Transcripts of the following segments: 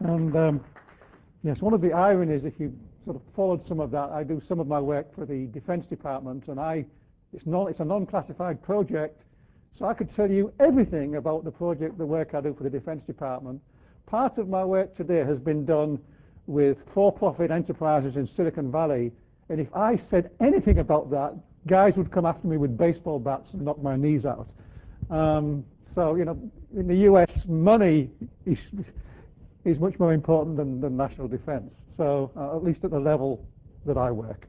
And yes, one of the ironies, if you sort of followed some of that, I do some of my work for the Defense Department, and it's a non-classified project, so I could tell you everything about the work I do for the Defense Department. Part of my work today has been done with for-profit enterprises in Silicon Valley, and if I said anything about that, guys would come after me with baseball bats and knock my knees out. So, you know, in the US, money is much more important than national defense, so at least at the level that I work.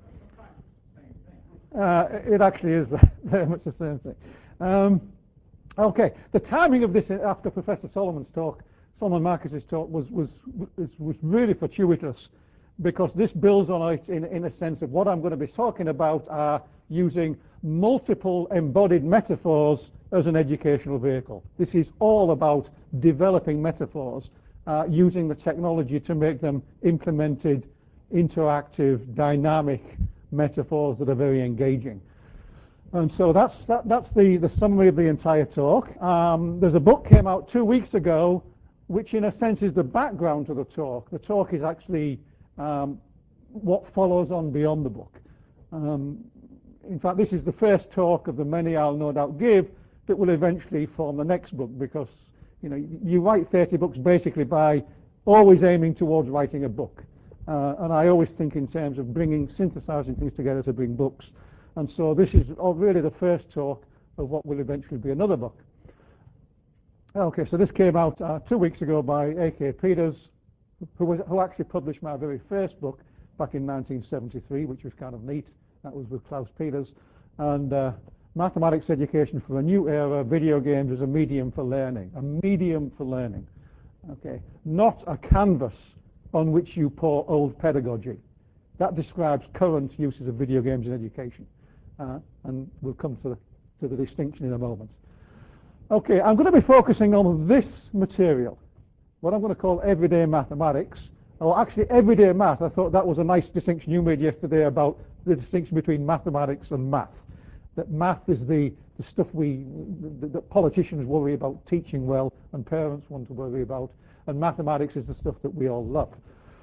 It actually is very much the same thing. Okay, the timing of this after Professor Solomon Marcus's talk was really fortuitous, because this builds on it in a sense of what I'm going to be talking about are using multiple embodied metaphors as an educational vehicle. This is all about developing metaphors, using the technology to make them implemented, interactive, dynamic metaphors that are very engaging. And so that's the summary of the entire talk. There's a book came out 2 weeks ago, which in a sense is the background to the talk. The talk is actually what follows on beyond the book. In fact, this is the first talk of the many I'll no doubt give that will eventually form the next book, because you know, you write 30 books basically by always aiming towards writing a book. And I always think in terms of synthesizing things together to bring books. And so this is really the first talk of what will eventually be another book. Okay, so this came out 2 weeks ago by A.K. Peters, who actually published my very first book back in 1973, which was kind of neat. That was with Klaus Peters. And Mathematics Education for a New Era, Video Games as a Medium for Learning. A medium for learning. Okay, not a canvas on which you pour old pedagogy. That describes current uses of video games in education. And we'll come to the distinction in a moment. Okay, I'm going to be focusing on this material, what I'm going to call everyday mathematics, or actually everyday math. I thought that was a nice distinction you made yesterday about the distinction between mathematics and math. That math is the stuff that politicians worry about teaching well and parents want to worry about, and mathematics is the stuff that we all love.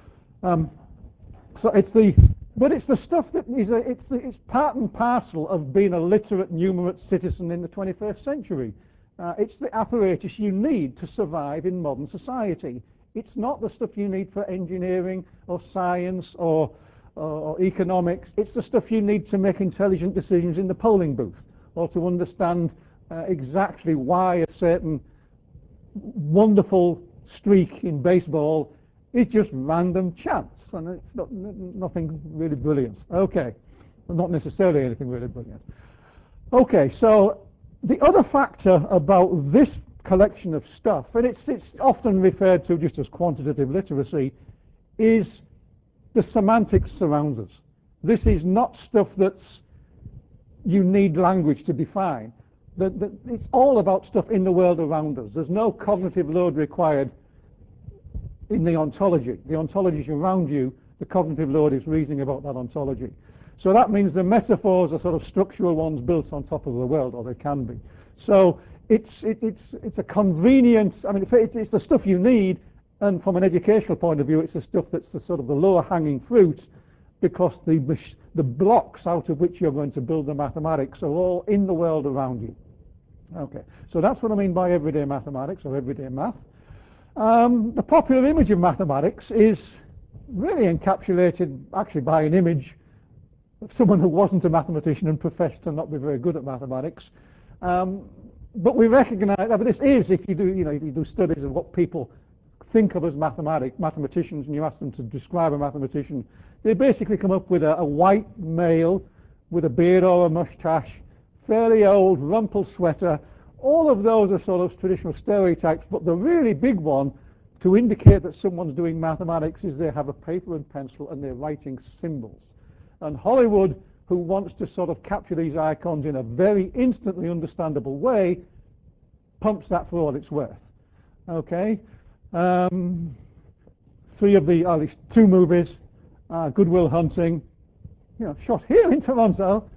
So it's the stuff that it's part and parcel of being a literate, numerate citizen in the 21st century. It's the apparatus you need to survive in modern society. It's not the stuff you need for engineering or science or economics. It's the stuff you need to make intelligent decisions in the polling booth, or to understand exactly why a certain wonderful streak in baseball is just random chance, and it's nothing really brilliant. Okay, well, not necessarily anything really brilliant. Okay, so the other factor about this collection of stuff, and it's often referred to just as quantitative literacy, is the semantics surrounds us. This is not stuff you need language to define. It's all about stuff in the world around us. There's no cognitive load required in the ontology. The ontology is around you. The cognitive load is reasoning about that ontology. So that means the metaphors are sort of structural ones built on top of the world, or they can be. So it's a convenience. I mean, it's the stuff you need, and from an educational point of view, it's the stuff that's the sort of the lower hanging fruit, because the blocks out of which you're going to build the mathematics are all in the world around you. Okay, so that's what I mean by everyday mathematics or everyday math. The popular image of mathematics is really encapsulated actually by an image of someone who wasn't a mathematician and professed to not be very good at mathematics. But we recognize that this is, if you do studies of what people think of as mathematicians, and you ask them to describe a mathematician, they basically come up with a white male with a beard or a mustache, fairly old, rumpled sweater. All of those are sort of traditional stereotypes, but the really big one to indicate that someone's doing mathematics is they have a paper and pencil and they're writing symbols. And Hollywood, who wants to sort of capture these icons in a very instantly understandable way, pumps that for all it's worth. Okay? Three of the, at least two movies, Good Will Hunting, shot here in Toronto,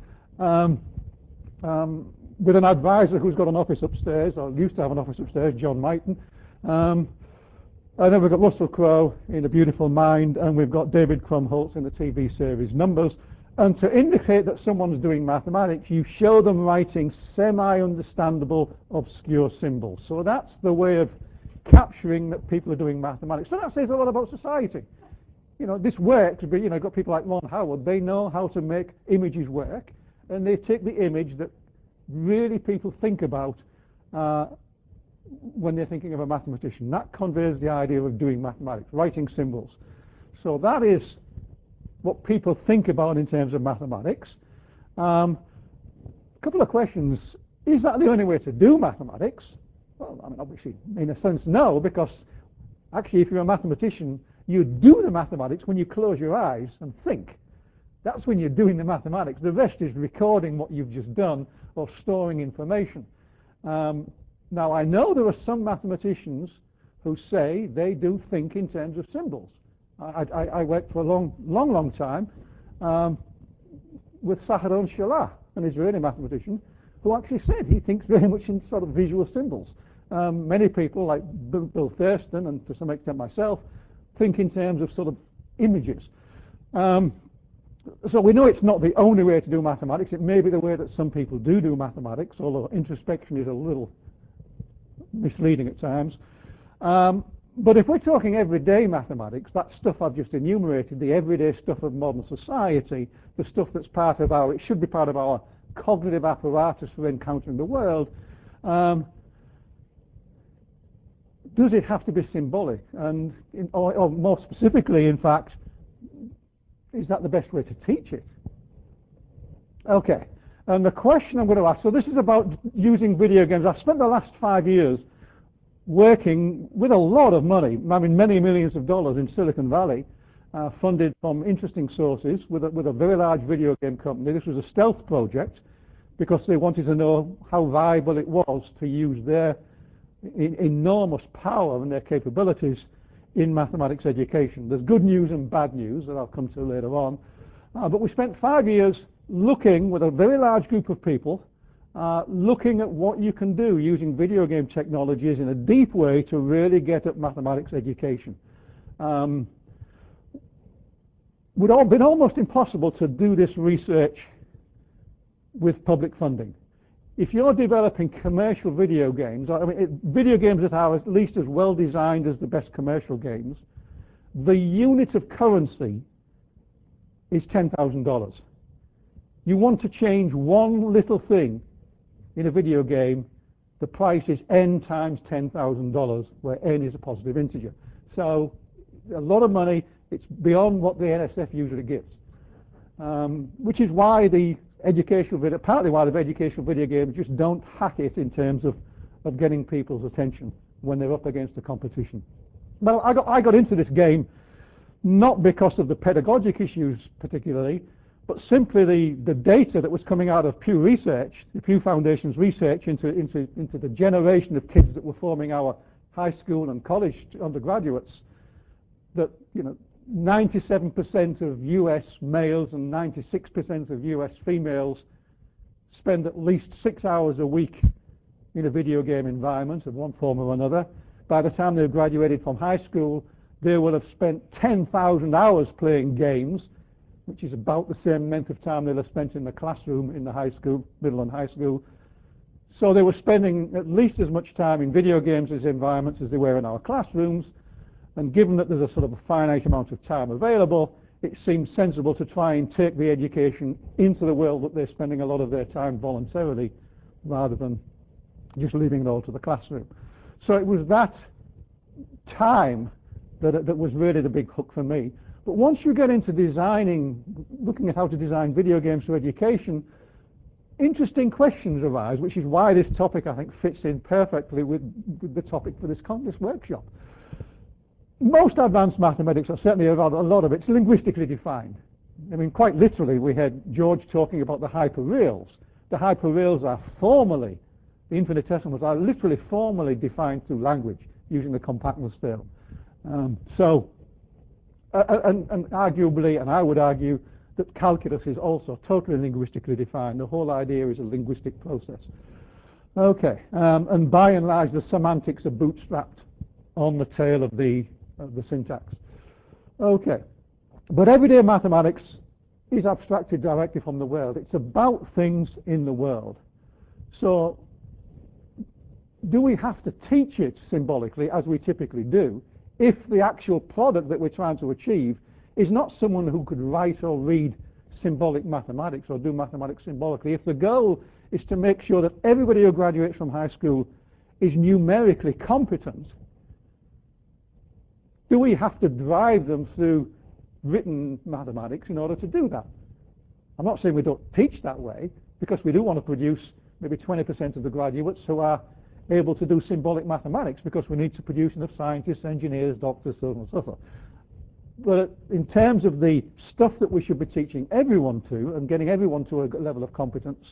with an advisor who's got an office upstairs, or used to have an office upstairs, John Mighton. And then we've got Russell Crowe in A Beautiful Mind, and we've got David Krumholtz in the TV series Numbers. And to indicate that someone's doing mathematics, you show them writing semi-understandable, obscure symbols. So that's the way of capturing that people are doing mathematics. So that says a lot about society. You know, this works, but, you know, you've got people like Ron Howard. They know how to make images work, and they take the image that really people think about when they're thinking of a mathematician. That conveys the idea of doing mathematics, writing symbols. So that is what people think about in terms of mathematics. A couple of questions. Is that the only way to do mathematics? Well, I mean, obviously, in a sense, no, because actually, if you're a mathematician, you do the mathematics when you close your eyes and think. That's when you're doing the mathematics. The rest is recording what you've just done or storing information. Now, I know there are some mathematicians who say they do think in terms of symbols. I worked for a long time with Saharon Shalah, an Israeli mathematician, who actually said he thinks very much in sort of visual symbols. Many people, like Bill Thurston and to some extent myself, think in terms of sort of images. So we know it's not the only way to do mathematics. It may be the way that some people do mathematics, although introspection is a little misleading at times. But if we're talking everyday mathematics, that stuff I've just enumerated, the everyday stuff of modern society, the stuff that's it should be part of our cognitive apparatus for encountering the world, does it have to be symbolic? And or more specifically, in fact, is that the best way to teach it? Okay, and the question I'm going to ask, so this is about using video games. I've spent the last 5 years working with a lot of money, I mean many millions of dollars in Silicon Valley, funded from interesting sources with a very large video game company. This was a stealth project because they wanted to know how viable it was to use their enormous power and their capabilities in mathematics education. There's good news and bad news that I'll come to later on. But we spent 5 years looking with a very large group of people, looking at what you can do using video game technologies in a deep way to really get at mathematics education. Would have been almost impossible to do this research with public funding. If you're developing commercial video games, I mean, video games that are at least as well designed as the best commercial games, the unit of currency is $10,000. You want to change one little thing in a video game, the price is n times $10,000, where n is a positive integer. So a lot of money. It's beyond what the NSF usually gives, which is why partly why the educational video games just don't hack it in terms of getting people's attention when they're up against the competition. Well, I got into this game not because of the pedagogic issues particularly, but simply the data that was coming out of Pew Research, the Pew Foundation's research into the generation of kids that were forming our high school and college undergraduates, that 97% of US males and 96% of US females spend at least 6 hours a week in a video game environment of one form or another. By the time they've graduated from high school, they will have spent 10,000 hours playing games, which is about the same length of time they'll have spent in the classroom in the high school, middle and high school. So they were spending at least as much time in video games as environments as they were in our classrooms. And given that there's a sort of a finite amount of time available, it seems sensible to try and take the education into the world that they're spending a lot of their time voluntarily, rather than just leaving it all to the classroom. So it was that time that was really the big hook for me. But once you get into looking at how to design video games for education, interesting questions arise, which is why this topic, I think, fits in perfectly with the topic for this workshop. Most advanced mathematics, or certainly a lot of it's linguistically defined. I mean, quite literally, we had George talking about the hyperreals. The hyperreals are formally, the infinitesimals are literally formally defined through language using the compactness theorem. And arguably, and I would argue, that calculus is also totally linguistically defined. The whole idea is a linguistic process. Okay, and by and large, the semantics are bootstrapped on the tail of the syntax. Okay, but everyday mathematics is abstracted directly from the world. It's about things in the world. So do we have to teach it symbolically, as we typically do, if the actual product that we're trying to achieve is not someone who could write or read symbolic mathematics or do mathematics symbolically? If the goal is to make sure that everybody who graduates from high school is numerically competent, do we have to drive them through written mathematics in order to do that? I'm not saying we don't teach that way, because we do want to produce maybe 20% of the graduates who are able to do symbolic mathematics, because we need to produce enough scientists, engineers, doctors, so on and so forth. But in terms of the stuff that we should be teaching everyone to and getting everyone to a level of competence,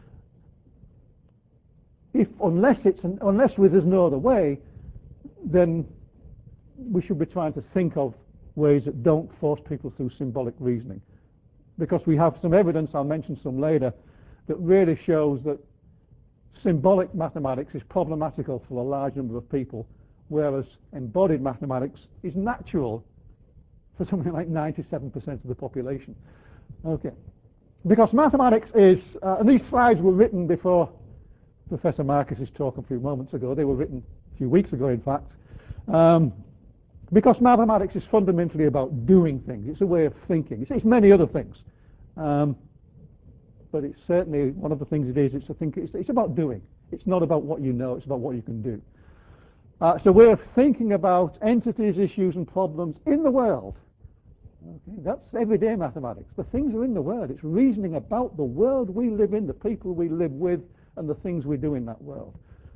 unless there's no other way, then we should be trying to think of ways that don't force people through symbolic reasoning. Because we have some evidence, I'll mention some later, that really shows that symbolic mathematics is problematical for a large number of people, whereas embodied mathematics is natural for something like 97% of the population. Okay. Because mathematics is, and these slides were written before Professor Marcus's talk a few moments ago. They were written a few weeks ago, in fact. Because mathematics is fundamentally about doing things. It's a way of thinking. It's many other things. But it's certainly one of the things it is. It's about doing. It's not about what you know. It's about what you can do. It's a way of thinking about entities, issues, and problems in the world. Okay, that's everyday mathematics. The things are in the world. It's reasoning about the world we live in, the people we live with, and the things we do in that world.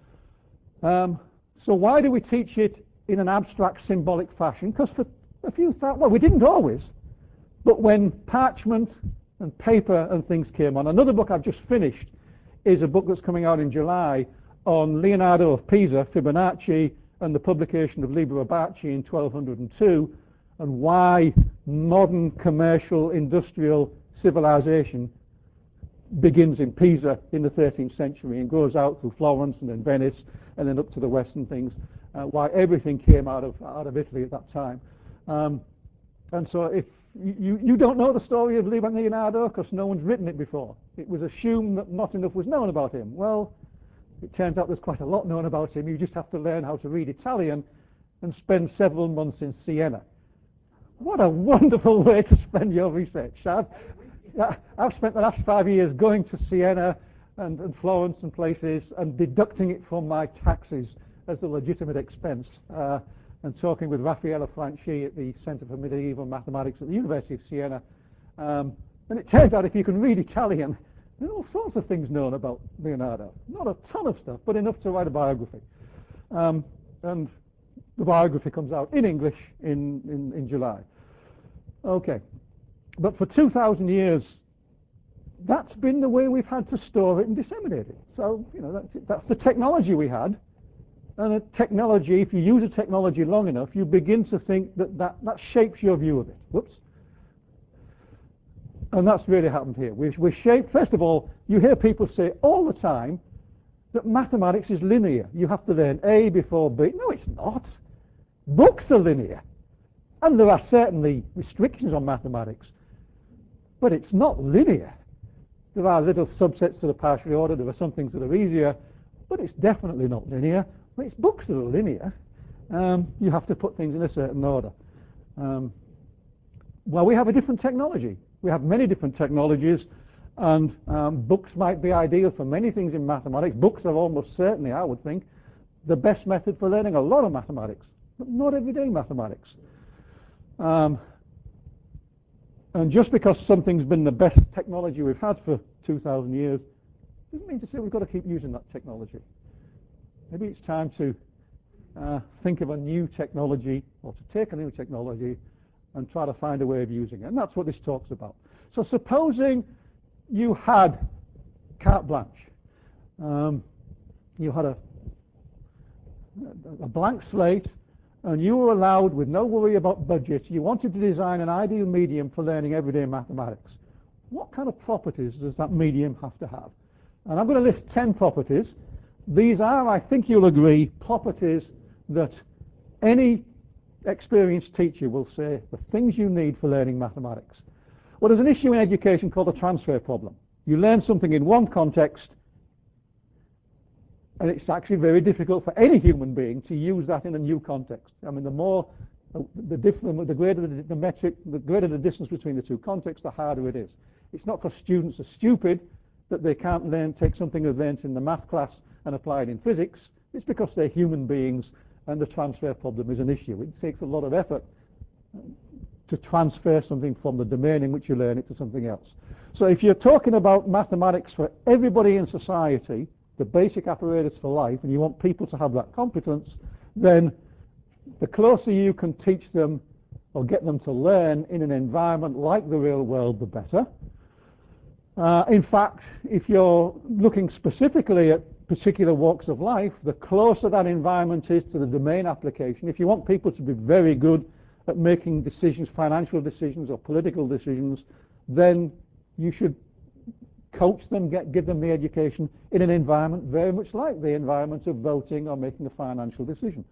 So why do we teach it in an abstract, symbolic fashion? Because for a few thousand, well, we didn't always, but when parchment and paper and things came on. Another book I've just finished is a book that's coming out in July on Leonardo of Pisa, Fibonacci, and the publication of Liber Abaci in 1202, and why modern commercial industrial civilization begins in Pisa in the 13th century and goes out through Florence and then Venice and then up to the western things, why everything came out of Italy at that time. And so if you don't know the story of Leonardo because no one's written it before. It was assumed that not enough was known about him. Well, it turns out there's quite a lot known about him. You just have to learn how to read Italian and spend several months in Siena. What a wonderful way to spend your research. I've spent the last 5 years going to Siena and Florence and places and deducting it from my taxes as a legitimate expense, and talking with Raffaele Franchi at the Center for Medieval Mathematics at the University of Siena. And it turns out if you can read Italian, there are all sorts of things known about Leonardo. Not a ton of stuff, but enough to write a biography. And the biography comes out in English in July. Okay. But for 2,000 years, that's been the way we've had to store it and disseminate it. So, that's the technology we had. And a technology, if you use a technology long enough, you begin to think that shapes your view of it. Whoops. And that's really happened here. We're shaped, first of all, you hear people say all the time that mathematics is linear. You have to learn A before B. No, it's not. Books are linear. And there are certainly restrictions on mathematics. But it's not linear. There are little subsets to the partially ordered. There are some things that are easier. But it's definitely not linear. Well, it's books that are linear. You have to put things in a certain order. Well, we have a different technology. We have many different technologies, and books might be ideal for many things in mathematics. Books are almost certainly, I would think, the best method for learning a lot of mathematics, but not everyday mathematics. And just because something's been the best technology we've had for 2,000 years doesn't mean to say we've got to keep using that technology. Maybe it's time to think of a new technology, or to take a new technology and try to find a way of using it. And that's what this talk's about. So supposing you had carte blanche. You had a blank slate, and you were allowed, with no worry about budget, you wanted to design an ideal medium for learning everyday mathematics. What kind of properties does that medium have to have? And I'm going to list 10 properties. These are, I think you'll agree, properties that Any experienced teacher will say the things you need for learning mathematics. Well, there's an issue in education called the transfer problem. You learn something in one context, and it's actually very difficult for any human being to use that in a new context. I mean, the greater the metric, the greater the distance between the two contexts, the harder it is. It's not because students are stupid that they can't take something they've learned in the math class and apply it in physics. It's because they're human beings, and the transfer problem is an issue. It takes a lot of effort to transfer something from the domain in which you learn it to something else. So if you're talking about mathematics for everybody in society, the basic apparatus for life, and you want people to have that competence, then the closer you can teach them or get them to learn in an environment like the real world, the better. In fact, if you're looking specifically at particular walks of life, the closer that environment is to the domain application, if you want people to be very good at making decisions, financial decisions or political decisions, then you should coach them, give them the education in an environment very much like the environment of voting or making a financial decision.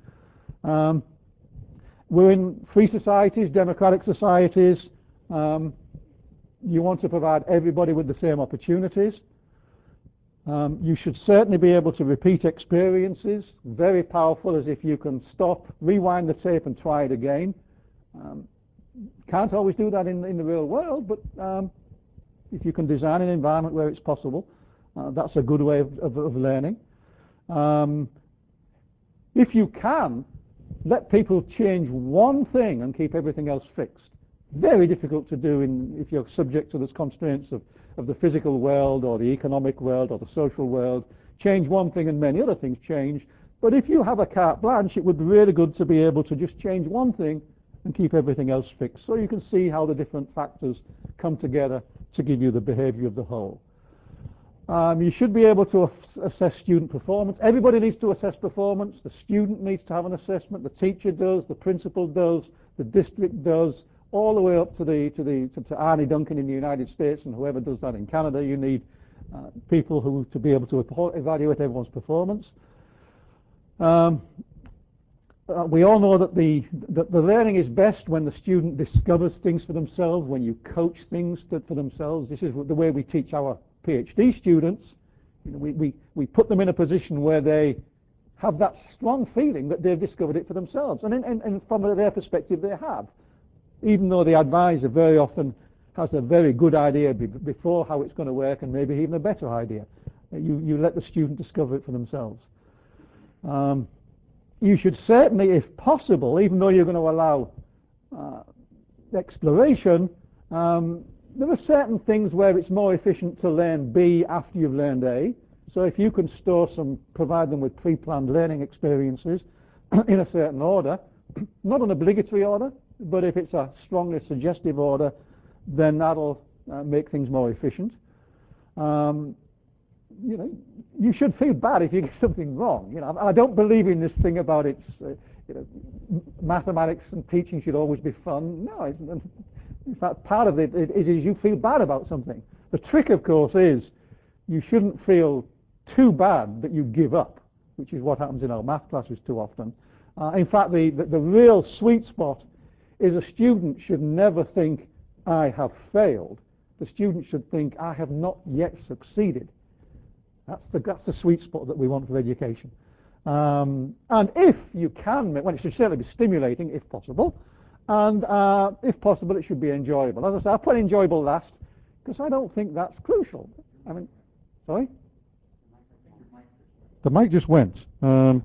We're in free societies, democratic societies. You want to provide everybody with the same opportunities. You should certainly be able to repeat experiences. Very powerful as if you can stop, rewind the tape and try it again. Can't always do that in the real world, but if you can design an environment where it's possible, that's a good way of learning. If you can, let people change one thing and keep everything else fixed. Very difficult to do if you're subject to the constraints of the physical world or the economic world or the social world. Change one thing and many other things change. But if you have a carte blanche, it would be really good to be able to just change one thing and keep everything else fixed. So you can see how the different factors come together to give you the behavior of the whole. You should be able to assess student performance. Everybody needs to assess performance. The student needs to have an assessment. The teacher does. The principal does. The district does. All the way up to Arnie Duncan in the United States and whoever does that in Canada. You need people to be able to evaluate everyone's performance. We all know that the learning is best when the student discovers things for themselves, when you coach things for themselves. This is the way we teach our PhD students. You know, we put them in a position where they have that strong feeling that they've discovered it for themselves. And from their perspective, they have. Even though the advisor very often has a very good idea before how it's going to work and maybe even a better idea. You let the student discover it for themselves. You should certainly, if possible, even though you're going to allow exploration, there are certain things where it's more efficient to learn B after you've learned A. So if you can provide them with pre-planned learning experiences in a certain order, not an obligatory order, but if it's a strongly suggestive order, then that'll make things more efficient. You know, you should feel bad if you get something wrong. You know, I don't believe in this thing about mathematics and teaching should always be fun. No, in fact, part of it is you feel bad about something. The trick, of course, is you shouldn't feel too bad that you give up, which is what happens in our math classes too often. In fact, the real sweet spot is a student should never think, I have failed. The student should think, I have not yet succeeded. That's the sweet spot that we want for education. And if you can, well, it should certainly be stimulating if possible. And if possible, it should be enjoyable. As I say, I put enjoyable last because I don't think that's crucial. I mean, sorry? The mic just went. Well,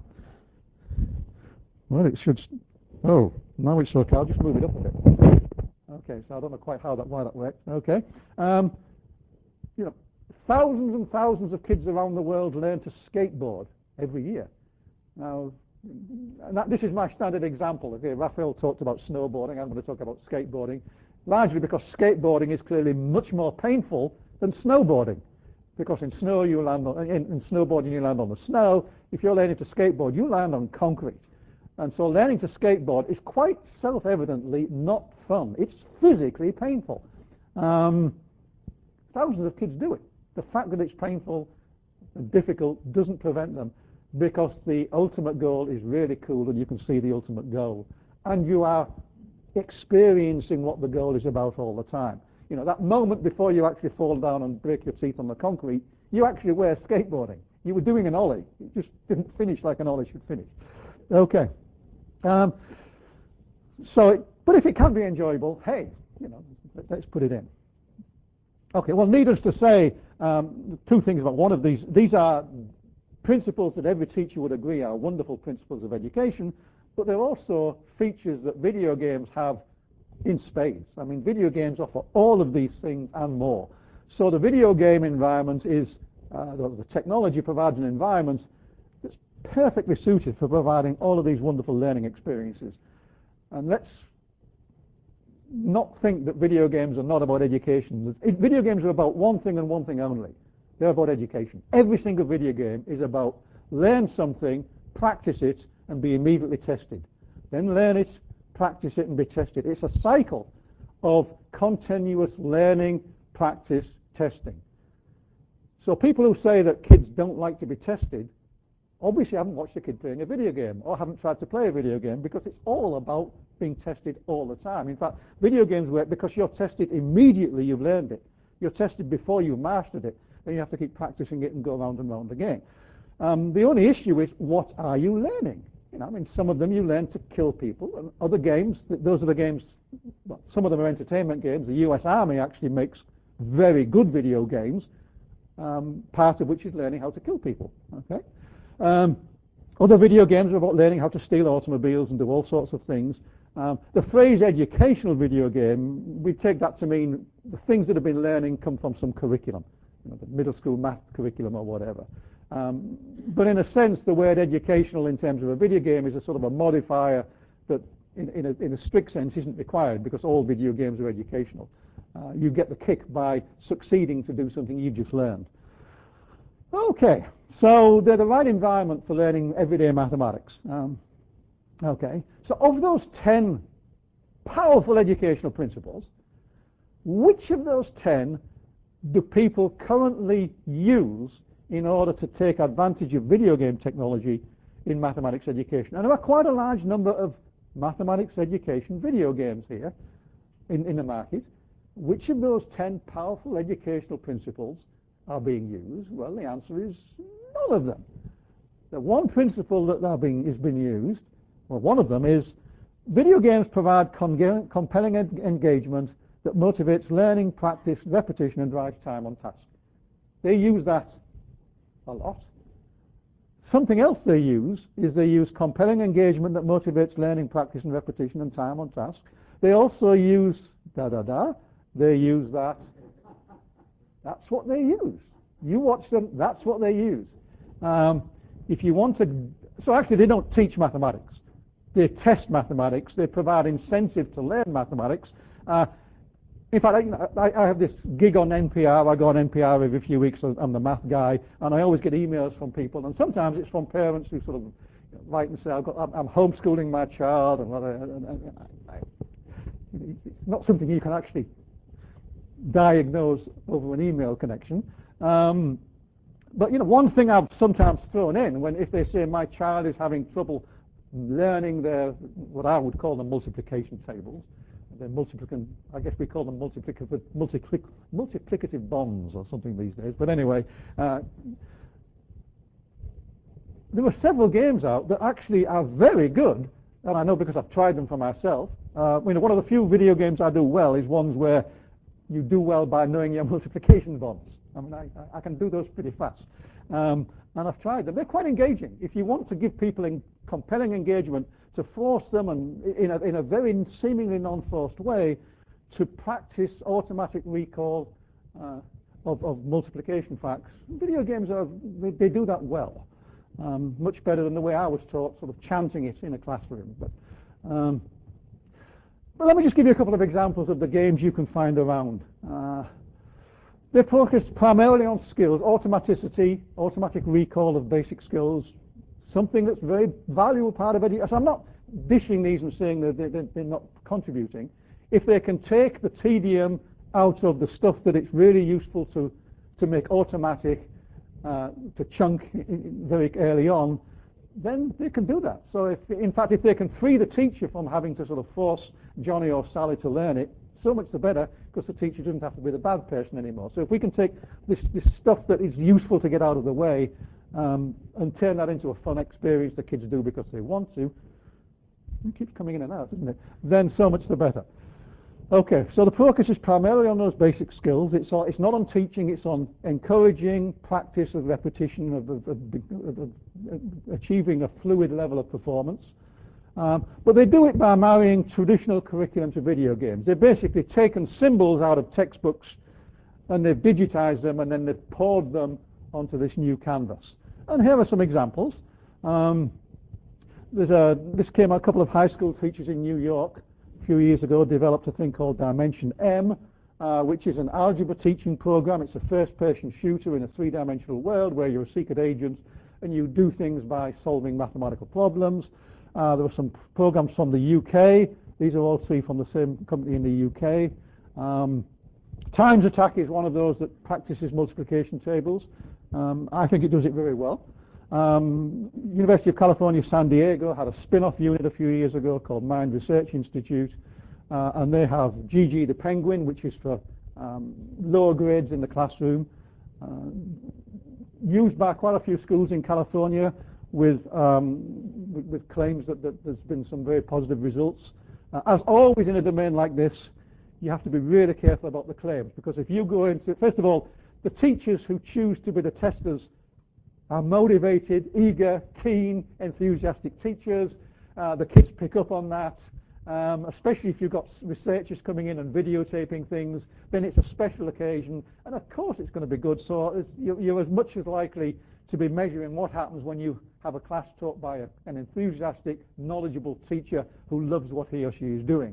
it should. Oh, now it's okay. I'll just move it up a bit. Okay, so I don't know quite why that worked. Okay. You know, thousands and thousands of kids around the world learn to skateboard every year. Now, this is my standard example. Okay, Raphael talked about snowboarding. I'm going to talk about skateboarding, largely because skateboarding is clearly much more painful than snowboarding. Because in snowboarding you land on the snow. If you're learning to skateboard, you land on concrete. And so learning to skateboard is quite self-evidently not fun. It's physically painful. Thousands of kids do it. The fact that it's painful and difficult doesn't prevent them because the ultimate goal is really cool and you can see the ultimate goal. And you are experiencing what the goal is about all the time. You know, that moment before you actually fall down and break your teeth on the concrete, you actually were skateboarding. You were doing an ollie. It just didn't finish like an ollie should finish. Okay. But if it can be enjoyable, hey, you know, let's put it in. Okay, well, needless to say, two things about one of these. These are principles that every teacher would agree are wonderful principles of education, but they're also features that video games have in spades. I mean, video games offer all of these things and more. So the video game environment is, the technology provides an environment that's perfectly suited for providing all of these wonderful learning experiences. And let's not think that video games are not about education. Video games are about one thing and one thing only. They're about education. Every single video game is about learn something, practice it, and be immediately tested. Then learn it, practice it, and be tested. It's a cycle of continuous learning, practice, testing. So people who say that kids don't like to be tested obviously haven't watched a kid playing a video game or haven't tried to play a video game, because it's all about being tested all the time. In fact, video games work because you're tested immediately you've learned it. You're tested before you've mastered it. Then you have to keep practicing it and go round and round again. The only issue is, what are you learning? You know, I mean, some of them you learn to kill people, and other games, those are the games, well, some of them are entertainment games. The US Army actually makes very good video games, part of which is learning how to kill people. Okay. Other video games are about learning how to steal automobiles and do all sorts of things. The phrase educational video game, we take that to mean the things that have been learning come from some curriculum, you know, the middle school math curriculum or whatever. But in a sense, the word educational in terms of a video game is a sort of a modifier that in a strict sense isn't required, because all video games are educational. You get the kick by succeeding to do something you've just learned. Okay, so they're the right environment for learning everyday mathematics. Okay, so of those 10 powerful educational principles, which of those 10 do people currently use in order to take advantage of video game technology in mathematics education? And there are quite a large number of mathematics education video games here in the market. Which of those 10 powerful educational principles are being used? Well, the answer is none of them. The one principle that is being used, well, one of them is, video games provide compelling engagement that motivates learning, practice, repetition, and drives time on task. They use that a lot. Something else they use compelling engagement that motivates learning, practice, and repetition, and time on task. They also use they use that. That's what they use. You watch them, that's what they use. If you want to, so actually they don't teach mathematics. They test mathematics. They provide incentive to learn mathematics. In fact, I have this gig on NPR. I go on NPR every few weeks. I'm the math guy, and I always get emails from people. And sometimes it's from parents who sort of write and say, I'm homeschooling my child, and it's not something you can actually diagnose over an email connection. But you know, one thing I've sometimes thrown in, if they say my child is having trouble learning what I would call the multiplication tables, I guess we call them multiplicative bonds or something these days. But anyway, there were several games out that actually are very good, and I know because I've tried them for myself. One of the few video games I do well is ones where you do well by knowing your multiplication bonds. I mean, I can do those pretty fast. And I've tried them. They're quite engaging. If you want to give people compelling engagement, to force them, and in a very seemingly non-forced way, to practice automatic recall of multiplication facts, video games they do that well. Much better than the way I was taught, sort of chanting it in a classroom. But let me just give you a couple of examples of the games you can find around. They're focused primarily on skills, automaticity, automatic recall of basic skills, something that's a very valuable part of education. So I'm not dishing these and saying that they're not contributing. If they can take the tedium out of the stuff that it's really useful to make automatic, to chunk very early on, then they can do that. So in fact, if they can free the teacher from having to sort of force Johnny or Sally to learn it, so much the better, because the teacher doesn't have to be the bad person anymore. So if we can take this stuff that is useful to get out of the way and turn that into a fun experience the kids do because they want to, it keeps coming in and out, doesn't it? Then so much the better. Okay, so the focus is primarily on those basic skills. It's not on teaching, it's on encouraging practice of repetition, of achieving a fluid level of performance. But they do it by marrying traditional curriculum to video games. They've basically taken symbols out of textbooks and they've digitized them and then they've poured them onto this new canvas. And here are some examples. This came out, a couple of high school teachers in New York a few years ago developed a thing called Dimension M, which is an algebra teaching program. It's a first-person shooter in a three-dimensional world where you're a secret agent and you do things by solving mathematical problems. There were some programs from the UK. These are all three from the same company in the UK. Times Attack is one of those that practices multiplication tables. I think it does it very well. University of California, San Diego had a spin-off unit a few years ago called Mind Research Institute, and they have Gigi the Penguin, which is for lower grades in the classroom, used by quite a few schools in California with claims that there's been some very positive results. As always in a domain like this, you have to be really careful about the claims, because if you go into, first of all, the teachers who choose to be the testers are motivated, eager, keen, enthusiastic teachers. The kids pick up on that, especially if you've got researchers coming in and videotaping things, then it's a special occasion, and of course it's going to be good, so you're as much as likely to be measuring what happens when you have a class taught by an enthusiastic, knowledgeable teacher who loves what he or she is doing.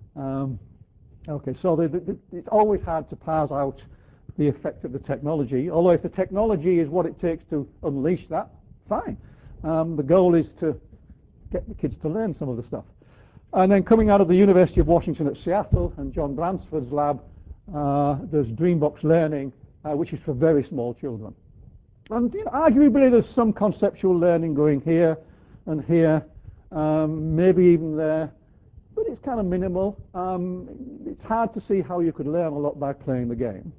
Okay, so it's always hard to parse out the effect of the technology, although if the technology is what it takes to unleash that, fine. The goal is to get the kids to learn some of the stuff. And then coming out of the University of Washington at Seattle and John Bransford's lab, there's Dreambox Learning, which is for very small children. And arguably there's some conceptual learning going here and here, maybe even there, but it's kind of minimal. It's hard to see how you could learn a lot by playing the game.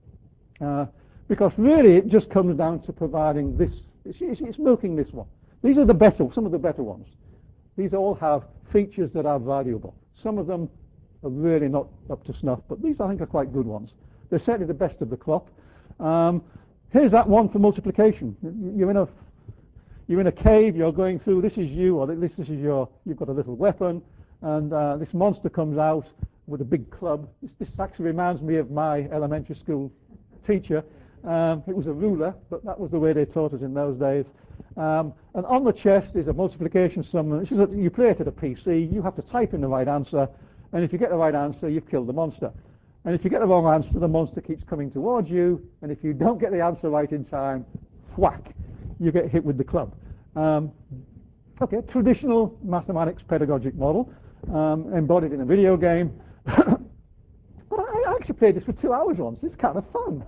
Because really it just comes down to providing this, it's milking this one. These are some of the better ones. These all have features that are valuable. Some of them are really not up to snuff, but these I think are quite good ones. They're certainly the best of the crop. Here's that one for multiplication. You're in a cave, you're going through, this is you, or this is you've got a little weapon, and this monster comes out with a big club. This actually reminds me of my elementary school teacher. It was a ruler, but that was the way they taught us in those days. And on the chest is a multiplication sum. You play it at a PC. You have to type in the right answer, and if you get the right answer, you've killed the monster. And if you get the wrong answer, the monster keeps coming towards you, and if you don't get the answer right in time, whack, you get hit with the club. Okay, traditional mathematics pedagogic model, embodied in a video game. But I actually played this for 2 hours once. It's kind of fun.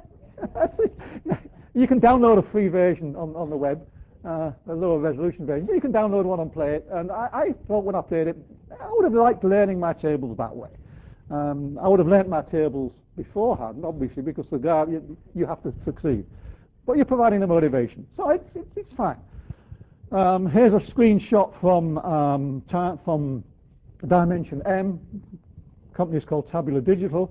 You can download a free version on the web, a lower resolution version. You can download one and play it. And I thought when I played it, I would have liked learning my tables that way. I would have learnt my tables beforehand, obviously, because you have to succeed. But you're providing the motivation. So it's fine. Here's a screenshot from Dimension M. Company is called Tabula Digital.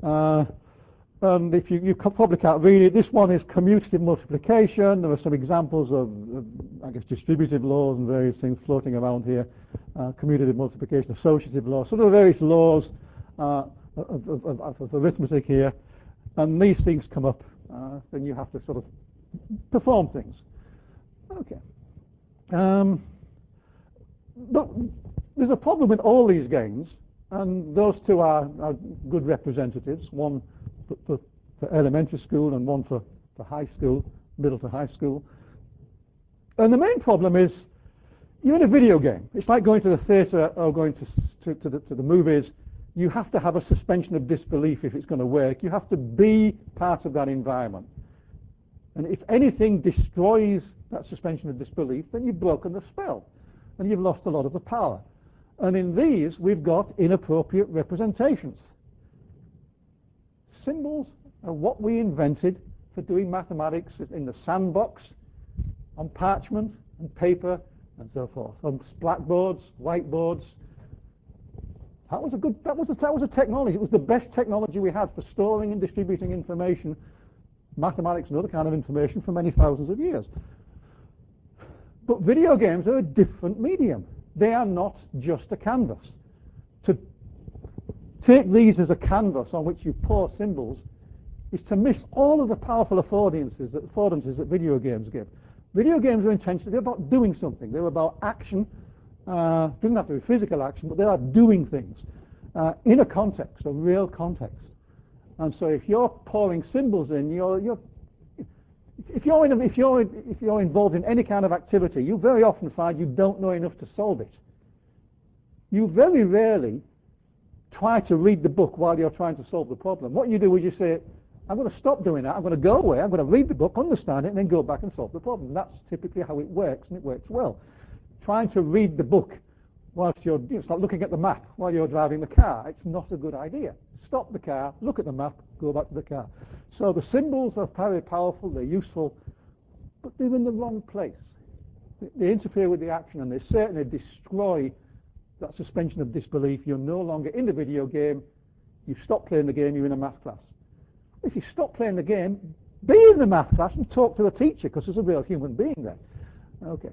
And if you probably can't read it, this one is commutative multiplication. There are some examples of I guess, distributive laws and various things floating around here. Commutative multiplication, associative laws. So there are various laws of arithmetic here. And these things come up, then you have to sort of perform things. Okay. But there's a problem with all these games, and those two are good representatives, one for elementary school and one for high school, middle to high school. And the main problem is, you're in a video game. It's like going to the theatre or going to the movies. You have to have a suspension of disbelief if it's going to work. You have to be part of that environment. And if anything destroys that suspension of disbelief, then you've broken the spell and you've lost a lot of the power. And in these, we've got inappropriate representations. Symbols are what we invented for doing mathematics in the sandbox, on parchment and paper and so forth, on blackboards, whiteboards. That was a technology. It was the best technology we had for storing and distributing information, mathematics and other kind of information, for many thousands of years. But video games are a different medium. They are not just a canvas. To take these as a canvas on which you pour symbols is to miss all of the powerful affordances that video games give. Video games are intentionally about doing something. They're about action. Doesn't have to be physical action, but they are doing things in a context, a real context. And so, if you're pouring symbols in, if you're involved in any kind of activity, you very often find you don't know enough to solve it. You very rarely try to read the book while you're trying to solve the problem. What you do is you say, I'm going to stop doing that, I'm going to go away, I'm going to read the book, understand it, and then go back and solve the problem. That's typically how it works, and it works well. Trying to read the book whilst it's like looking at the map while you're driving the car. It's not a good idea. Stop the car, look at the map, go back to the car. So the symbols are very powerful, they're useful, but they're in the wrong place. They interfere with the action, and they certainly destroy that suspension of disbelief. You're no longer in the video game. You've stopped playing the game, you're in a math class. If you stop playing the game, be in the math class and talk to the teacher, because there's a real human being there. Okay.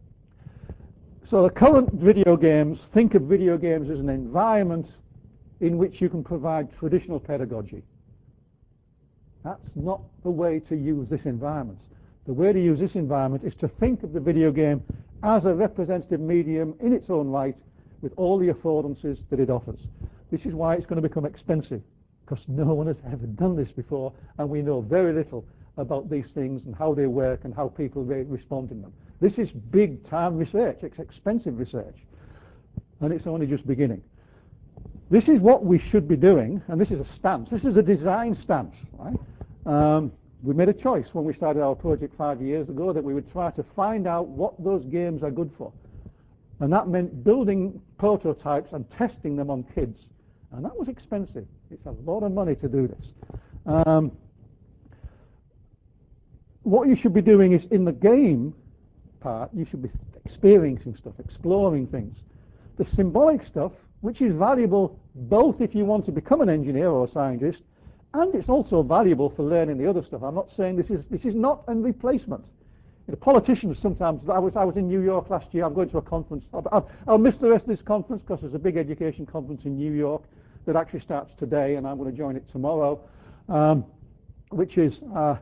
So the current video games, think of video games as an environment in which you can provide traditional pedagogy. That's not the way to use this environment. The way to use this environment is to think of the video game as a representative medium in its own right, with all the affordances that it offers. This is why it's going to become expensive, because no one has ever done this before, and we know very little about these things and how they work and how people respond to them. This is big-time research. It's expensive research, and it's only just beginning. This is what we should be doing, and this is a stance. This is a design stance. Right? We made a choice when we started our project 5 years ago that we would try to find out what those games are good for. And that meant building prototypes and testing them on kids. And that was expensive. It's a lot of money to do this. What you should be doing is, in the game part, you should be experiencing stuff, exploring things. The symbolic stuff, which is valuable both if you want to become an engineer or a scientist, and it's also valuable for learning the other stuff. I'm not saying this is not a replacement. The politicians sometimes, I was in New York last year, I'm going to a conference. I'll miss the rest of this conference because there's a big education conference in New York that actually starts today, and I'm going to join it tomorrow, which is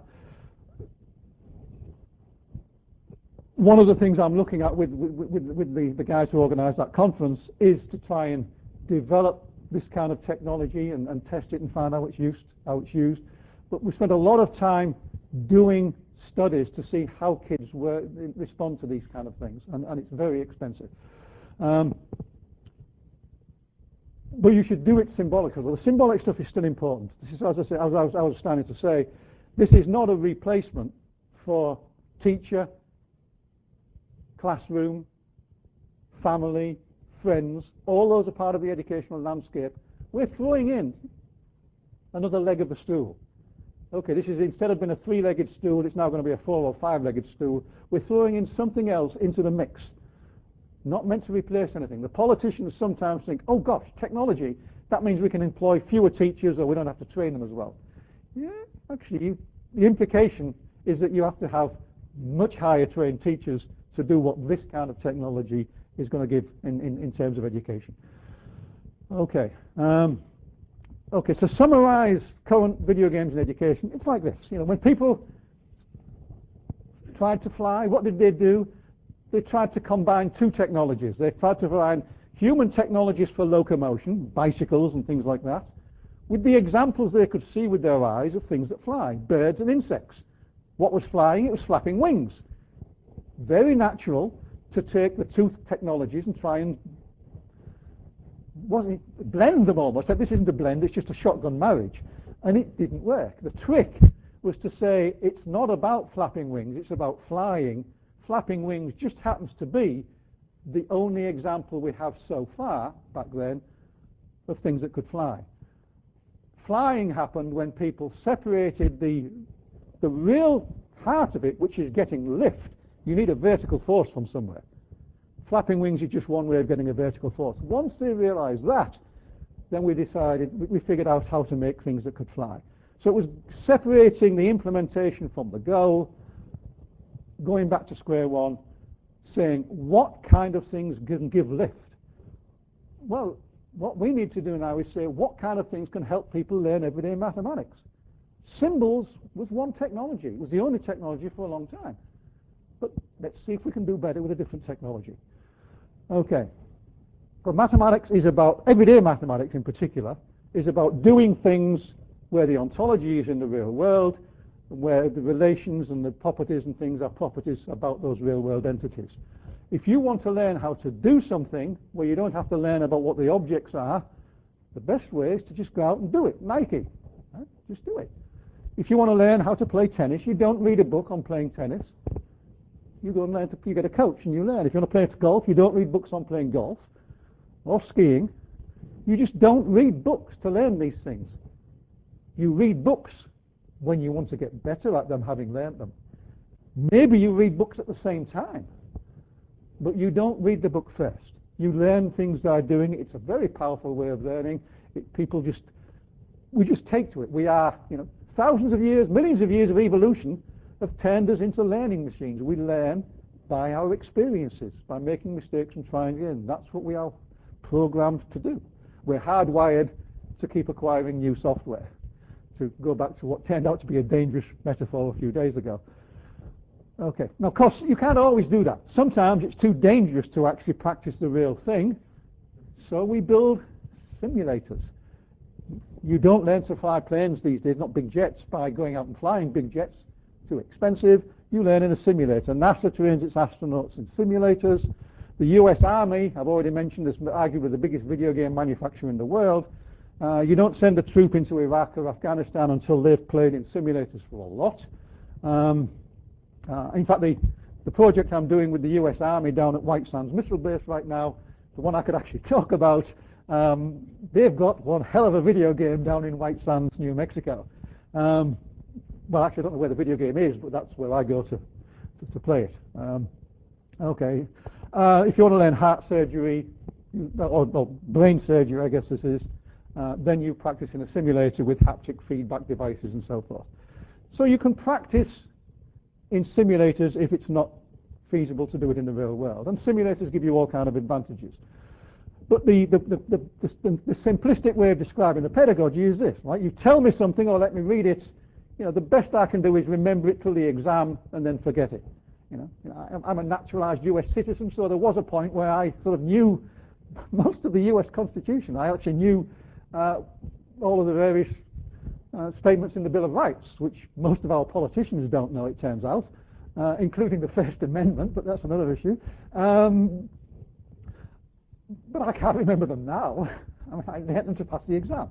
one of the things I'm looking at with the guys who organise that conference is to try and develop this kind of technology and test it and find out how it's used. But we spent a lot of time doing studies to see how kids respond to these kind of things, and it's very expensive. But you should do it symbolically. Well, the symbolic stuff is still important. This is, as I was starting to say, this is not a replacement for teacher, classroom, family, friends. All those are part of the educational landscape. We're throwing in another leg of the stool. Okay, this is, instead of being a 3-legged stool, it's now going to be a 4- or 5-legged stool. We're throwing in something else into the mix. Not meant to replace anything. The politicians sometimes think, oh gosh, technology, that means we can employ fewer teachers or we don't have to train them as well. Yeah, actually, the implication is that you have to have much higher trained teachers to do what this kind of technology is going to give in terms of education. Okay. Okay, to summarize current video games in education, it's like this. You know, when people tried to fly, what did they do? They tried to combine two technologies. They tried to provide human technologies for locomotion, bicycles and things like that, with the examples they could see with their eyes of things that fly, birds and insects. What was flying? It was flapping wings. Very natural to take the two technologies and try and blend them almost. This isn't a blend, it's just a shotgun marriage. And it didn't work. The trick was to say it's not about flapping wings, it's about flying. Flapping wings just happens to be the only example we have so far, back then, of things that could fly. Flying happened when people separated the real heart of it, which is getting lift. You need a vertical force from somewhere. Flapping wings is just one way of getting a vertical force. Once they realized that, then we figured out how to make things that could fly. So it was separating the implementation from the goal, going back to square one, saying what kind of things can give lift. Well, what we need to do now is say what kind of things can help people learn everyday mathematics. Symbols was one technology. It was the only technology for a long time. But let's see if we can do better with a different technology. Okay. But mathematics is about, everyday mathematics in particular, is about doing things where the ontology is in the real world, where the relations and the properties and things are properties about those real world entities. If you want to learn how to do something where you don't have to learn about what the objects are, the best way is to just go out and do it. Nike. Right? Just do it. If you want to learn how to play tennis, you don't read a book on playing tennis. You go and learn you get a coach and you learn. If you want to play golf, you don't read books on playing golf or skiing. You just don't read books to learn these things. You read books when you want to get better at them, having learned them. Maybe you read books at the same time, but you don't read the book first. You learn things by doing it. It's a very powerful way of learning. We just take to it. We are, thousands of years, millions of years of evolution have turned us into learning machines. We learn by our experiences, by making mistakes and trying again. That's what we are programmed to do. We're hardwired to keep acquiring new software, to go back to what turned out to be a dangerous metaphor a few days ago. Okay. Now, of course, you can't always do that. Sometimes it's too dangerous to actually practice the real thing, so we build simulators. You don't learn to fly planes these days, not big jets, by going out and flying big jets. Too expensive. You learn in a simulator. NASA trains its astronauts in simulators. The US Army, I've already mentioned, is arguably the biggest video game manufacturer in the world. You don't send a troop into Iraq or Afghanistan until they've played in simulators for a lot. In fact, the project I'm doing with the US Army down at White Sands Missile Base right now, the one I could actually talk about, they've got one hell of a video game down in White Sands, New Mexico. Well, actually, I don't know where the video game is, but that's where I go to play it. Okay. If you want to learn heart surgery, or brain surgery, I guess this is, then you practice in a simulator with haptic feedback devices and so forth. So you can practice in simulators if it's not feasible to do it in the real world. And simulators give you all kind of advantages. But the simplistic way of describing the pedagogy is this, right? You tell me something or let me read it. The best I can do is remember it till the exam and then forget it. I'm a naturalized US citizen, so there was a point where I sort of knew most of the US Constitution. I actually knew all of the various statements in the Bill of Rights, which most of our politicians don't know, it turns out, including the First Amendment, but that's another issue. But I can't remember them now. I learned them to pass the exam.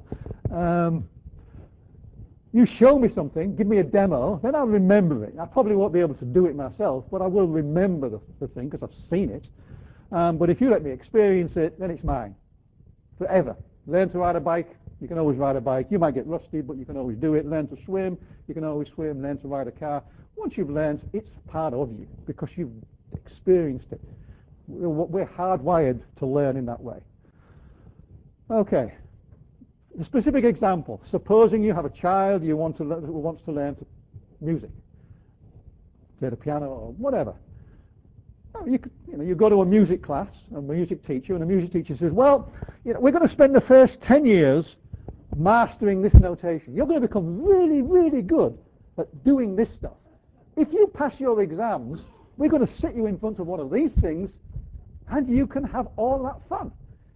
You show me something, give me a demo, then I'll remember it. I probably won't be able to do it myself, but I will remember the thing because I've seen it. But if you let me experience it, then it's mine forever. Learn to ride a bike, you can always ride a bike. You might get rusty, but you can always do it. Learn to swim, you can always swim. Learn to ride a car. Once you've learned, it's part of you because you've experienced it. We're hardwired to learn in that way. Okay. A specific example. Supposing you have a child who wants to learn music, play the piano or whatever. You go to a music class, a music teacher, and the music teacher says, well, we're going to spend the first 10 years mastering this notation. You're going to become really, really good at doing this stuff. If you pass your exams, we're going to sit you in front of one of these things, and you can have all that fun.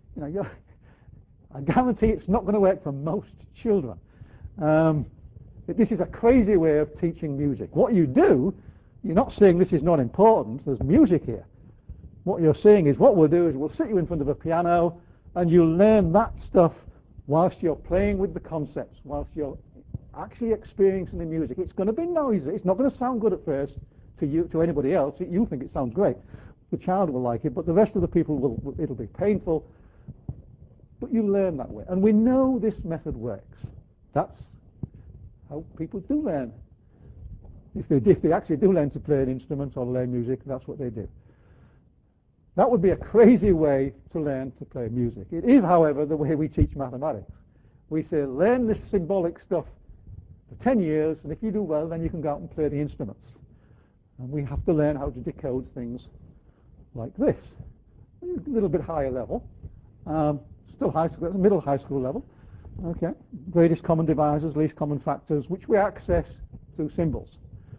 I guarantee it's not going to work for most children. This is a crazy way of teaching music. What you do, you're not saying this is not important, there's music here. What you're saying is what we'll do is we'll sit you in front of a piano and you'll learn that stuff whilst you're playing with the concepts, whilst you're actually experiencing the music. It's going to be noisy. It's not going to sound good at first to you, to anybody else. You think it sounds great. The child will like it, but the rest of the people it'll be painful. But you learn that way. And we know this method works. That's how people do learn. If they actually do learn to play an instrument or learn music, that's what they do. That would be a crazy way to learn to play music. It is, however, the way we teach mathematics. We say, learn this symbolic stuff for 10 years, and if you do well, then you can go out and play the instruments. And we have to learn how to decode things like this. A little bit higher level. Still high school, middle high school level. Okay. Greatest common divisors, least common factors, which we access through symbols.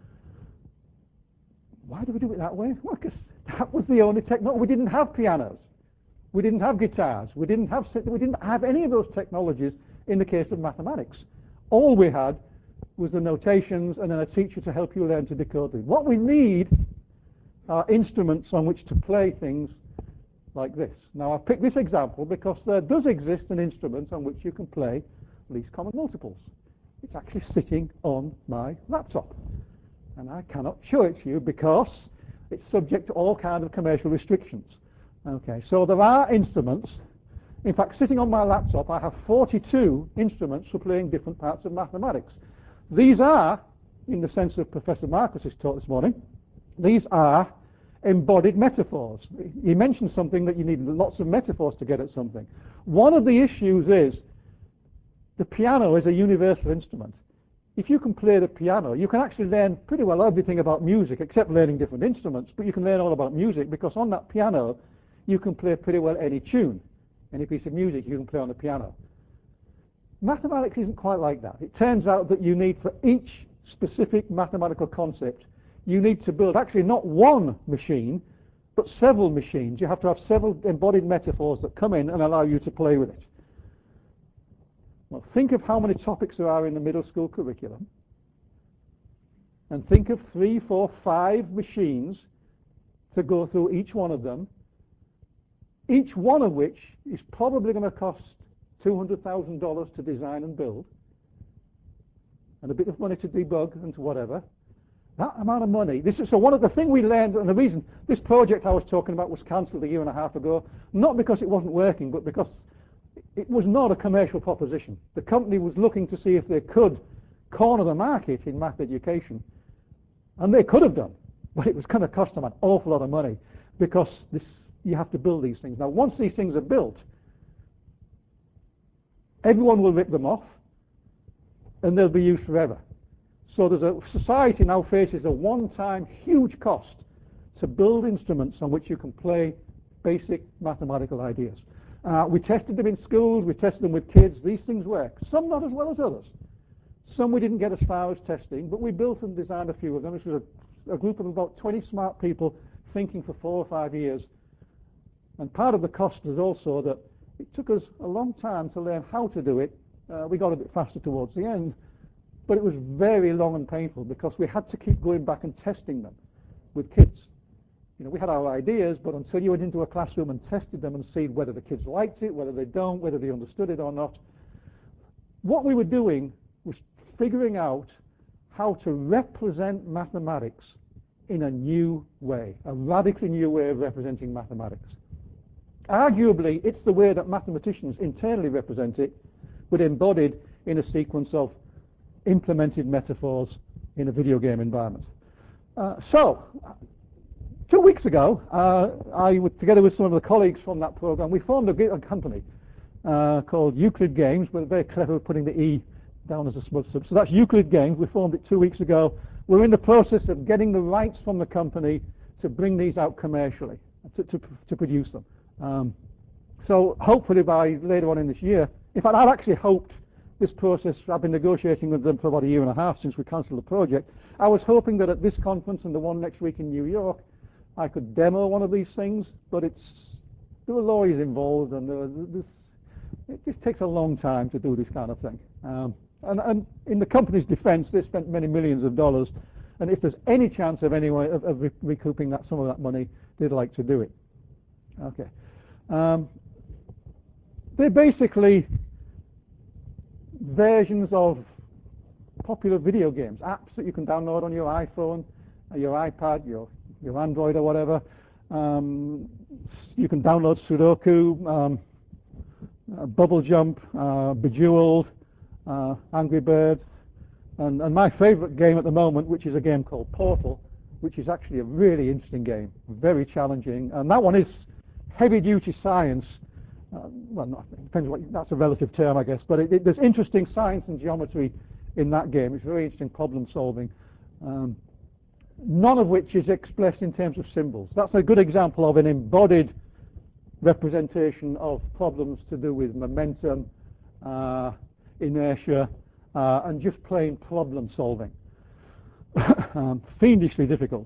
Why do we do it that way? Well, because that was the only technology. We didn't have pianos. We didn't have guitars. We didn't have any of those technologies in the case of mathematics. All we had was the notations and then a teacher to help you learn to decode them. What we need are instruments on which to play things like this. Now, I've picked this example because there does exist an instrument on which you can play least common multiples. It's actually sitting on my laptop. And I cannot show it to you because it's subject to all kinds of commercial restrictions. Okay, so there are instruments. In fact, sitting on my laptop, I have 42 instruments for playing different parts of mathematics. These are, in the sense of Professor Marcus's talk this morning, these are embodied metaphors. He mentioned something that you need lots of metaphors to get at something. One of the issues is the piano is a universal instrument. If you can play the piano, you can actually learn pretty well everything about music except learning different instruments, but you can learn all about music because on that piano you can play pretty well any tune. Any piece of music you can play on the piano. Mathematics isn't quite like that. It turns out that you need, for each specific mathematical concept, you need to build actually not one machine, but several machines. You have to have several embodied metaphors that come in and allow you to play with it. Well, think of how many topics there are in the middle school curriculum, and think of 3, 4, 5 machines to go through each one of them, each one of which is probably going to cost $200,000 to design and build, and a bit of money to debug and to whatever. That amount of money. So one of the things we learned, and the reason this project I was talking about was cancelled a year and a half ago, not because it wasn't working, but because it was not a commercial proposition. The company was looking to see if they could corner the market in math education, and they could have done, but it was going to cost them an awful lot of money because you have to build these things. Now, once these things are built, everyone will rip them off, and they'll be used forever. So society now faces a one-time huge cost to build instruments on which you can play basic mathematical ideas. We tested them in schools, we tested them with kids. These things work. Some not as well as others. Some we didn't get as far as testing, but we built and designed a few of them. This was a group of about 20 smart people thinking for 4 or 5 years. And part of the cost was also that it took us a long time to learn how to do it. We got a bit faster towards the end, but it was very long and painful because we had to keep going back and testing them with kids. We had our ideas, but until you went into a classroom and tested them and see whether the kids liked it, whether they don't, whether they understood it or not, what we were doing was figuring out how to represent mathematics in a new way, a radically new way of representing mathematics. Arguably, it's the way that mathematicians internally represent it, but embodied in a sequence of implemented metaphors in a video game environment. 2 weeks ago, together with some of the colleagues from that program, we formed a company called Euclid Games. We're very clever at putting the E down as a smudge sub. So that's Euclid Games. We formed it 2 weeks ago. We're in the process of getting the rights from the company to bring these out commercially, to produce them. So hopefully by later on in this year, in fact, I'd actually hoped this process, I've been negotiating with them for about a year and a half since we cancelled the project. I was hoping that at this conference and the one next week in New York, I could demo one of these things, but there were lawyers involved, and it just takes a long time to do this kind of thing. And in the company's defense, they spent many millions of dollars, and if there's any chance of recouping some of that money, they'd like to do it. Okay. They're basically versions of popular video games, apps that you can download on your iPhone, or your iPad, your Android or whatever. You can download Sudoku, Bubble Jump, Bejeweled, Angry Birds, and my favorite game at the moment, which is a game called Portal, which is actually a really interesting game, very challenging, and that one is heavy-duty science. Well, depends that's a relative term, I guess, but there's interesting science and geometry in that game. It's very interesting problem solving, none of which is expressed in terms of symbols. That's a good example of an embodied representation of problems to do with momentum, inertia, and just plain problem solving. Fiendishly difficult.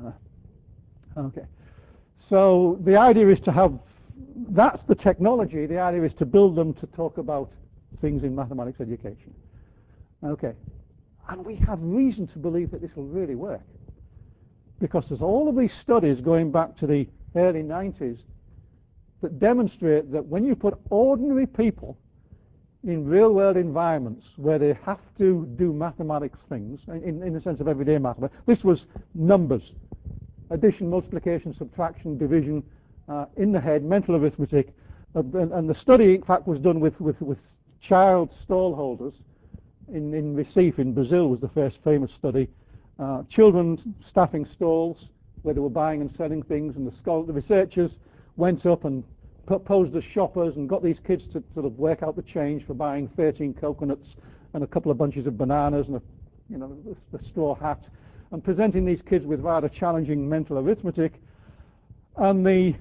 Okay. So the idea is to have, that's the technology, the idea is to build them to talk about things in mathematics education. Okay. And we have reason to believe that this will really work. Because there's all of these studies going back to the early 90s that demonstrate that when you put ordinary people in real-world environments where they have to do mathematics things, in the sense of everyday mathematics, this was numbers, addition, multiplication, subtraction, division, in the head, mental arithmetic, and the study, in fact, was done with child stall holders in Recife, in Brazil, was the first famous study. Children staffing stalls where they were buying and selling things, and the researchers went up and posed as shoppers and got these kids to sort of work out the change for buying 13 coconuts and a couple of bunches of bananas and a straw hat, and presenting these kids with rather challenging mental arithmetic. And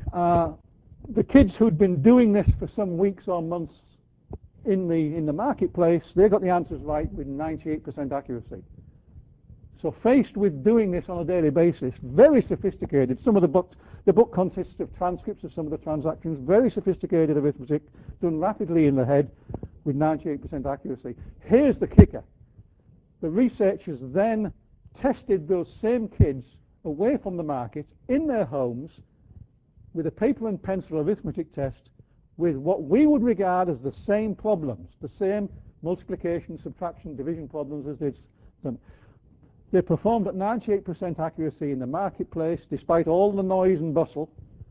the kids who'd been doing this for some weeks or months in the marketplace, they got the answers right with 98% accuracy. So faced with doing this on a daily basis, very sophisticated, the book consists of transcripts of some of the transactions, very sophisticated arithmetic, done rapidly in the head with 98% accuracy. Here's the kicker. The researchers then tested those same kids away from the market in their homes with a paper and pencil arithmetic test with what we would regard as the same problems, the same multiplication, subtraction, division problems as they'd done. They performed at 98% accuracy in the marketplace, despite all the noise and bustle.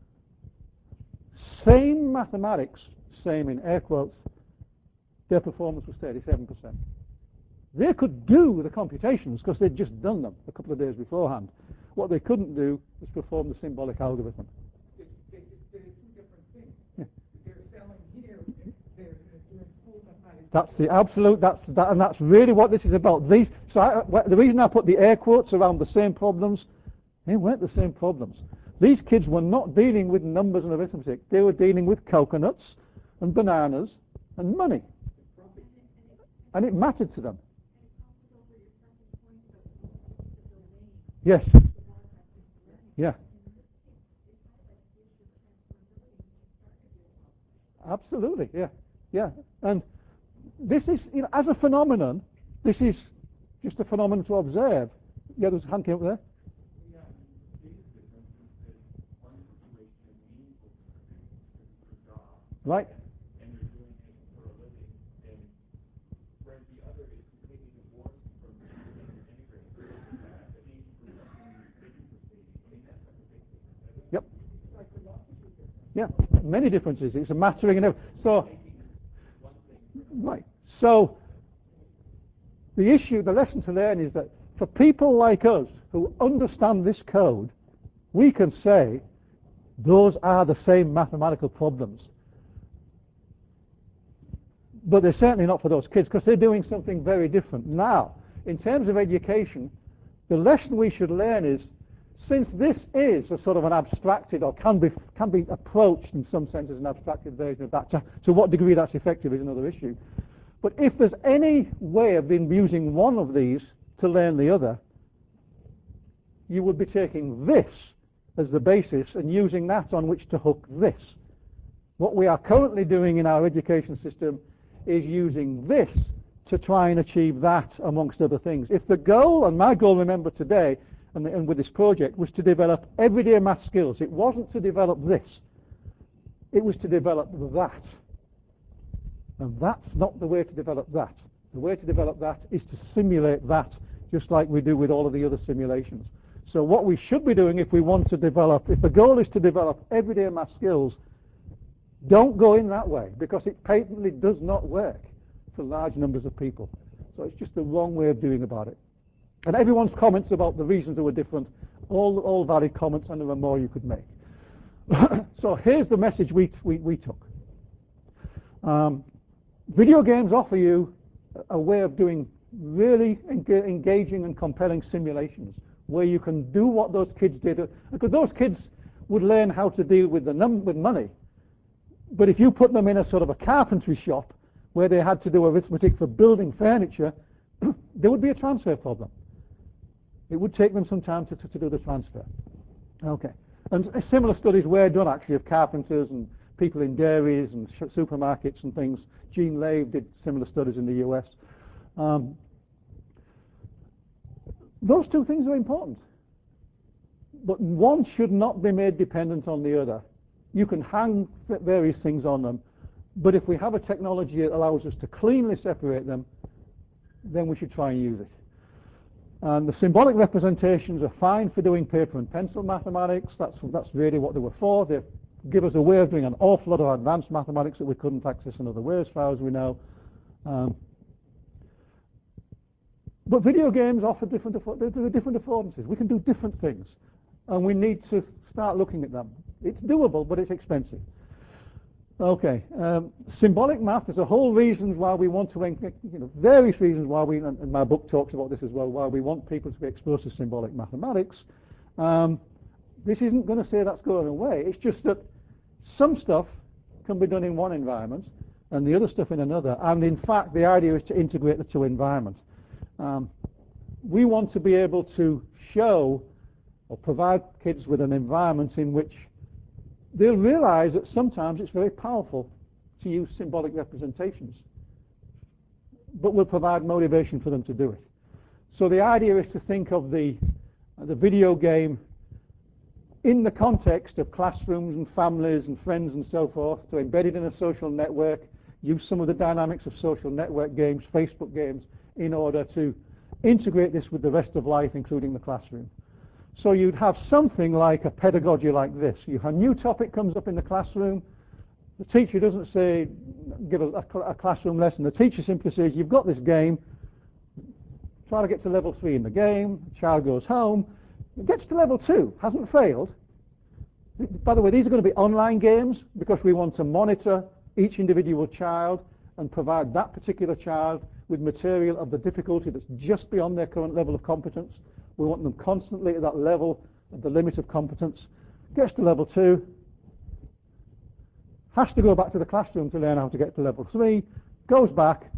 Same mathematics, same in air quotes, their performance was 37%. They could do the computations because they'd just done them a couple of days beforehand. What they couldn't do was perform the symbolic algorithm. They're two different things. Yeah. They're selling here, they're doing full mathematics. That's the absolute, and that's really what this is about. The reason I put the air quotes around the same problems, they weren't the same problems. These kids were not dealing with numbers and arithmetic. They were dealing with coconuts and bananas and money. And it mattered to them. Yes. Yeah. Absolutely. Yeah. Yeah. And this is, as a phenomenon, this is just a phenomenon to observe. Yeah, there's a hand came up there. Right. And you're doing it for a living, and whereas the other is completely divorced from integrating that. I mean, for something I mean, that's like a big difference. Yep. Yeah, many differences. It's a mastering and everything. So, right. So, the lesson to learn is that for people like us who understand this code, we can say those are the same mathematical problems. But they're certainly not for those kids because they're doing something very different. Now, in terms of education, the lesson we should learn is, since this is a sort of an abstracted, or can be approached in some sense as an abstracted version of that, to what degree that's effective is another issue. But if there's any way of using one of these to learn the other, you would be taking this as the basis and using that on which to hook this. What we are currently doing in our education system is using this to try and achieve that, amongst other things. If the goal, and my goal, remember today, and with this project, was to develop everyday math skills, it wasn't to develop this. It was to develop that. And that's not the way to develop that. The way to develop that is to simulate that, just like we do with all of the other simulations. So what we should be doing if we want to develop, if the goal is to develop everyday math skills, don't go in that way, because it patently does not work for large numbers of people. So it's just the wrong way of doing about it. And everyone's comments about the reasons they were different, all valid comments, and there are more you could make. So here's the message we took. Video games offer you a way of doing really engaging and compelling simulations, where you can do what those kids did. Because those kids would learn how to deal with with money. But if you put them in a sort of a carpentry shop where they had to do arithmetic for building furniture, there would be a transfer problem. It would take them some time to do the transfer. Okay. And similar studies were done, actually, of carpenters and people in dairies and supermarkets and things. Gene Lave did similar studies in the US. Those two things are important. But one should not be made dependent on the other. You can hang various things on them, but if we have a technology that allows us to cleanly separate them, then we should try and use it. And the symbolic representations are fine for doing paper and pencil mathematics. That's really what they were for. They give us a way of doing an awful lot of advanced mathematics that we couldn't access in other ways, as far as we know. But video games offer different affordances. We can do different things, and we need to start looking at them. It's doable, but it's expensive. Okay, symbolic math. There's a whole reasons why we want to, various reasons why we, and my book talks about this as well, why we want people to be exposed to symbolic mathematics. This isn't going to say that's going away. It's just that some stuff can be done in one environment and the other stuff in another. And in fact, the idea is to integrate the two environments. We want to be able to show or provide kids with an environment in which they'll realize that sometimes it's very powerful to use symbolic representations, but we'll provide motivation for them to do it. So the idea is to think of the video game in the context of classrooms and families and friends and so forth, to embed it in a social network, use some of the dynamics of social network games, Facebook games, in order to integrate this with the rest of life, including the classroom. So you'd have something like a pedagogy like this. A new topic comes up in the classroom. The teacher doesn't say, give a classroom lesson. The teacher simply says, you've got this game. Try to get to level 3 in the game. The child goes home. It gets to level 2. Hasn't failed. By the way, these are going to be online games because we want to monitor each individual child and provide that particular child with material of the difficulty that's just beyond their current level of competence. We want them constantly at that level, at the limit of competence. Gets to level 2, has to go back to the classroom to learn how to get to level 3, goes back.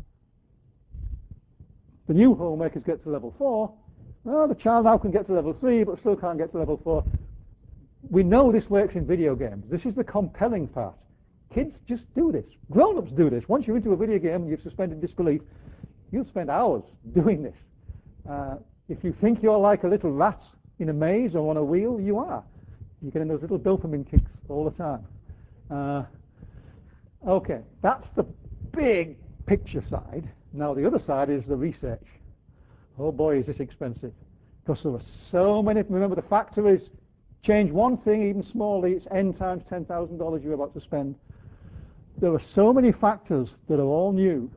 The new homemakers get to level 4. Well, the child now can get to level 3, but still can't get to level 4. We know this works in video games. This is the compelling part. Kids just do this. Grown-ups do this. Once you're into a video game and you've suspended disbelief, you'll spend hours doing this. If you think you're like a little rat in a maze or on a wheel, you are. You're getting those little dopamine kicks all the time. Okay, that's the big picture side. Now the other side is the research. Oh boy, is this expensive. Because there are so many, remember the factor is, change one thing even smallly, it's n times $10,000 you're about to spend. There are so many factors that are all new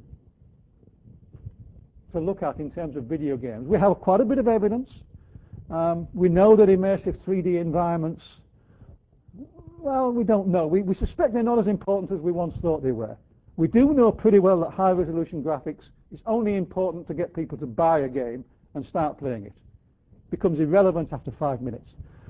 to look at in terms of video games. We have quite a bit of evidence. We know that immersive 3D environments, well, we don't know. We suspect they're not as important as we once thought they were. We do know pretty well that high-resolution graphics is only important to get people to buy a game and start playing it. It becomes irrelevant after 5 minutes.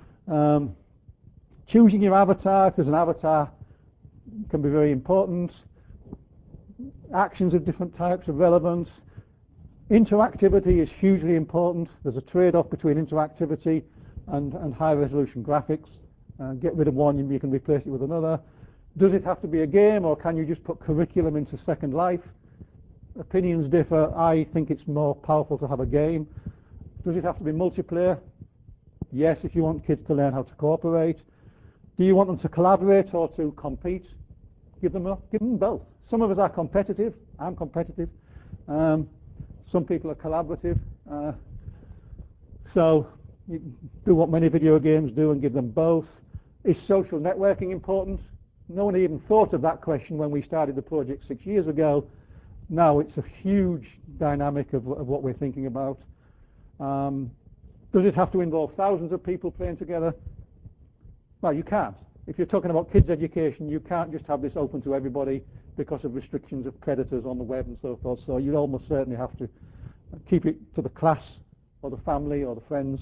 Choosing your avatar, if there's an avatar, can be very important. Actions of different types are relevant. Interactivity is hugely important. There's a trade-off between interactivity and high-resolution graphics. Get rid of one, you can replace it with another. Does it have to be a game, or can you just put curriculum into Second Life? Opinions differ. I think it's more powerful to have a game. Does it have to be multiplayer? Yes, if you want kids to learn how to cooperate. Do you want them to collaborate or to compete? Give them both. Some of us are competitive. I'm competitive. Some people are collaborative. So you do what many video games do and give them both. Is social networking important? No one even thought of that question when we started the project 6 years ago. Now it's a huge dynamic of what we're thinking about. Does it have to involve thousands of people playing together? Well, you can't. If you're talking about kids' education, you can't just have this open to everybody because of restrictions of predators on the web and so forth. So you'd almost certainly have to keep it to the class or the family or the friends.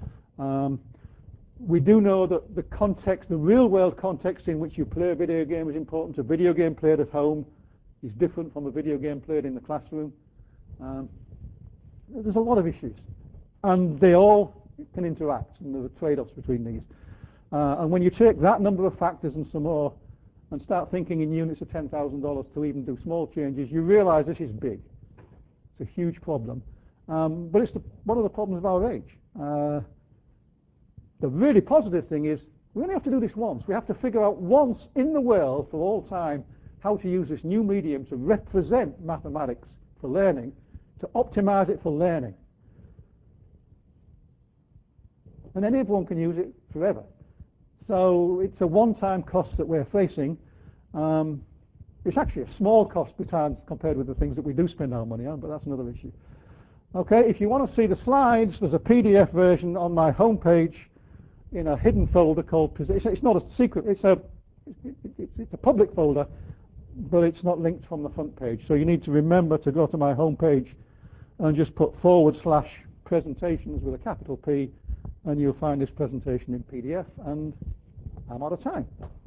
We do know that the context, the real-world context in which you play a video game is important. A video game played at home is different from a video game played in the classroom. There's a lot of issues, and they all can interact, and there are trade-offs between these. And when you take that number of factors and some more, and start thinking in units of $10,000 to even do small changes, you realize this is big. It's a huge problem. But it's one of the problems of our age. The really positive thing is we only have to do this once. We have to figure out once in the world for all time how to use this new medium to represent mathematics for learning, to optimize it for learning. And then everyone can use it forever. So it's a one-time cost that we're facing. It's actually a small cost compared with the things that we do spend our money on, but that's another issue. Okay, if you want to see the slides, there's a PDF version on my homepage in a hidden folder called, it's not a secret, it's a public folder, but it's not linked from the front page. So you need to remember to go to my homepage and just put /presentations with a capital P, and you'll find this presentation in PDF, and I'm out of time.